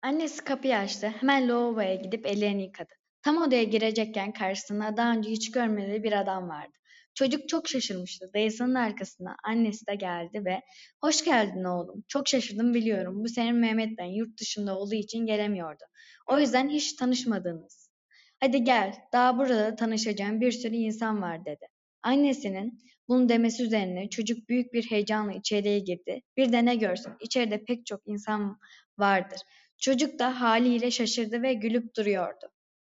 Annesi kapıyı açtı. Hemen lavaboya gidip ellerini yıkadı. Tam odaya girecekken karşısında daha önce hiç görmediği bir adam vardı. Çocuk çok şaşırmıştı. Dayısının arkasına annesi de geldi ve "Hoş geldin oğlum. Çok şaşırdım biliyorum. Bu senin Mehmet'ten yurt dışında olduğu için gelemiyordu. O yüzden hiç tanışmadınız. Hadi gel. Daha burada tanışacağım bir sürü insan var," dedi. Annesinin bunu demesi üzerine çocuk büyük bir heyecanla içeriye girdi. Bir de ne görsün, içeride pek çok insan vardır. Çocuk da haliyle şaşırdı ve gülüp duruyordu.